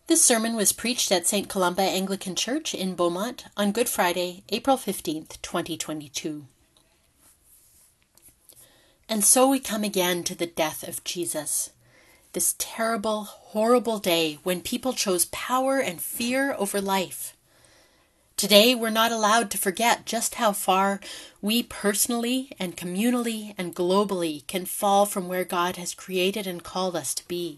This sermon was preached at St. Columba Anglican Church in Beaumont on Good Friday, April 15th, 2022. And so we come again to the death of Jesus, this terrible, horrible day when people chose power and fear over life. Today, we're not allowed to forget just how far we personally and communally and globally can fall from where God has created and called us to be.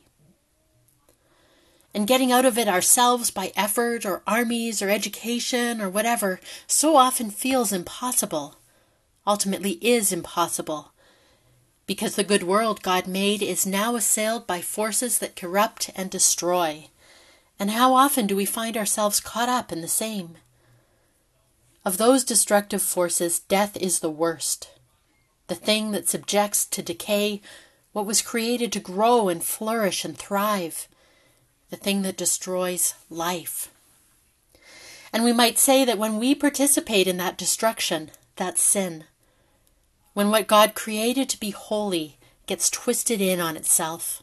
And getting out of it ourselves by effort or armies or education or whatever so often feels impossible, ultimately is impossible, because the good world God made is now assailed by forces that corrupt and destroy. And how often do we find ourselves caught up in the same? Of those destructive forces, death is the worst, the thing that subjects to decay what was created to grow and flourish and thrive, the thing that destroys life. And we might say that when we participate in that destruction, that's sin. When what God created to be holy gets twisted in on itself.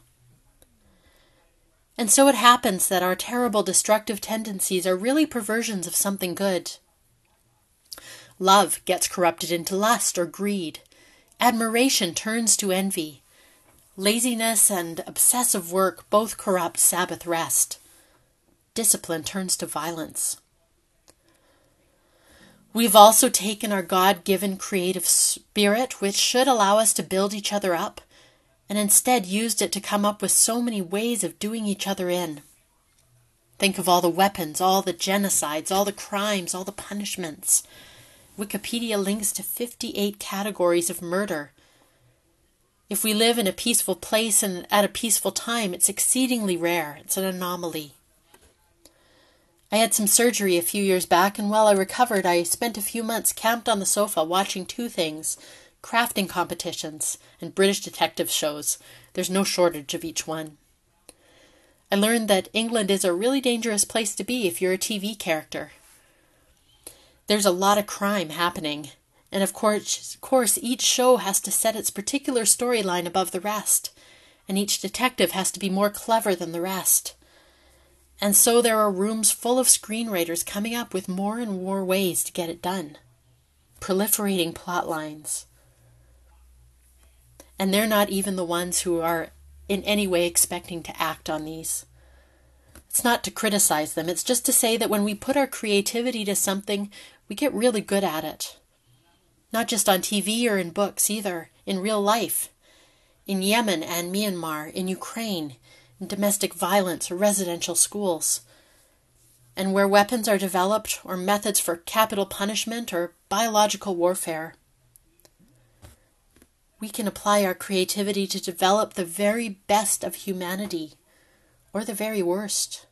And so it happens that our terrible destructive tendencies are really perversions of something good. Love gets corrupted into lust or greed. Admiration turns to envy. Laziness and obsessive work both corrupt Sabbath rest. Discipline turns to violence. We've also taken our God-given creative spirit, which should allow us to build each other up, and instead used it to come up with so many ways of doing each other in. Think of all the weapons, all the genocides, all the crimes, all the punishments. Wikipedia links to 58 categories of murder. If we live in a peaceful place and at a peaceful time, it's exceedingly rare. It's an anomaly. I had some surgery a few years back, and while I recovered, I spent a few months camped on the sofa watching two things: crafting competitions and British detective shows. There's no shortage of each one. I learned that England is a really dangerous place to be if you're a TV character. There's a lot of crime happening. And of course, each show has to set its particular storyline above the rest, and each detective has to be more clever than the rest. And so there are rooms full of screenwriters coming up with more and more ways to get it done, proliferating plot lines. And they're not even the ones who are in any way expecting to act on these. It's not to criticize them, it's just to say that when we put our creativity to something, we get really good at it. Not just on TV or in books either, in real life, in Yemen and Myanmar, in Ukraine, in domestic violence or residential schools, and where weapons are developed or methods for capital punishment or biological warfare. We can apply our creativity to develop the very best of humanity, or the very worst.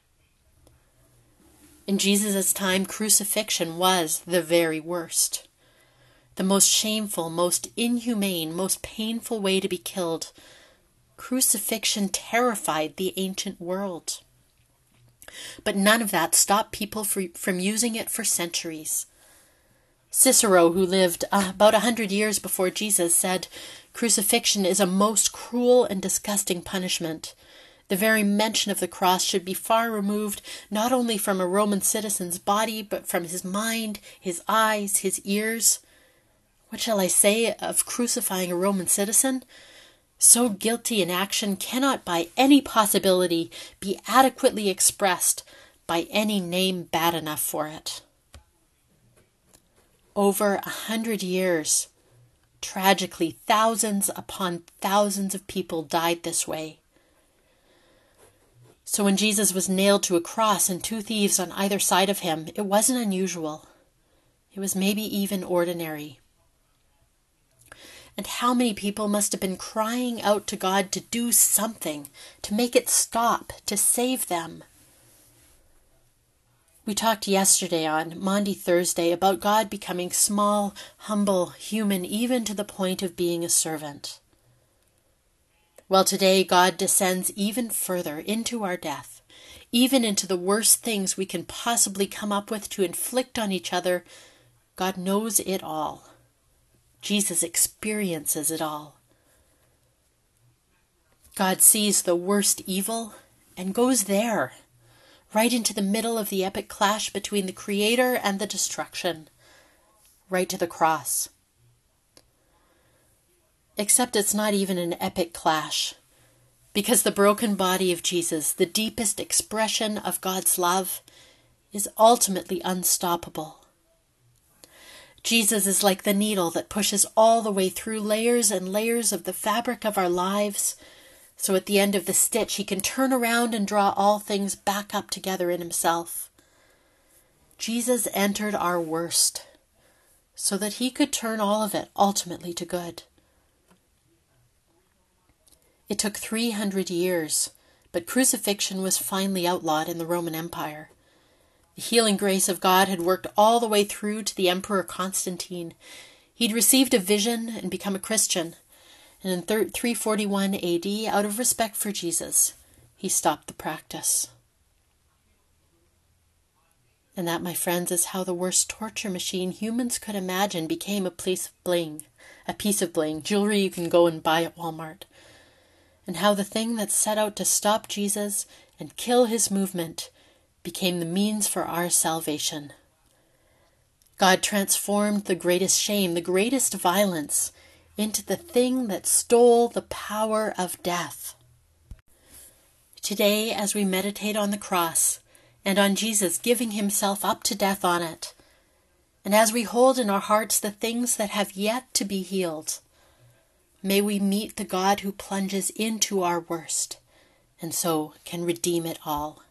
In Jesus' time, crucifixion was the very worst. The most shameful, most inhumane, most painful way to be killed. Crucifixion terrified the ancient world. But none of that stopped people from using it for centuries. Cicero, who lived about 100 years before Jesus, said, "Crucifixion is a most cruel and disgusting punishment. The very mention of the cross should be far removed, not only from a Roman citizen's body, but from his mind, his eyes, his ears. What shall I say of crucifying a Roman citizen? So guilty an action cannot by any possibility be adequately expressed by any name bad enough for it." Over 100 years, tragically, thousands upon thousands of people died this way. So when Jesus was nailed to a cross and two thieves on either side of him, it wasn't unusual. It was maybe even ordinary. And how many people must have been crying out to God to do something, to make it stop, to save them. We talked yesterday on Maundy Thursday about God becoming small, humble, human, even to the point of being a servant. Well, today God descends even further into our death, even into the worst things we can possibly come up with to inflict on each other. God knows it all. Jesus experiences it all. God sees the worst evil and goes there. right into the middle of the epic clash between the Creator and the destruction, right to the cross. Except it's not even an epic clash, because the broken body of Jesus, the deepest expression of God's love, is ultimately unstoppable. Jesus is like the needle that pushes all the way through layers and layers of the fabric of our lives, so at the end of the stitch he can turn around and draw all things back up together in himself. Jesus entered our worst, so that he could turn all of it ultimately to good. It took 300 years, but crucifixion was finally outlawed in the Roman Empire. The healing grace of God had worked all the way through to the Emperor Constantine. He'd received a vision and become a Christian, and in 341 AD, out of respect for Jesus, he stopped the practice. And that, my friends, is how the worst torture machine humans could imagine became a piece of bling, jewelry you can go and buy at Walmart. And how the thing that set out to stop Jesus and kill his movement became the means for our salvation. God transformed the greatest shame, the greatest violence, into the thing that stole the power of death. Today, as we meditate on the cross and on Jesus giving himself up to death on it, and as we hold in our hearts the things that have yet to be healed, may we meet the God who plunges into our worst and so can redeem it all.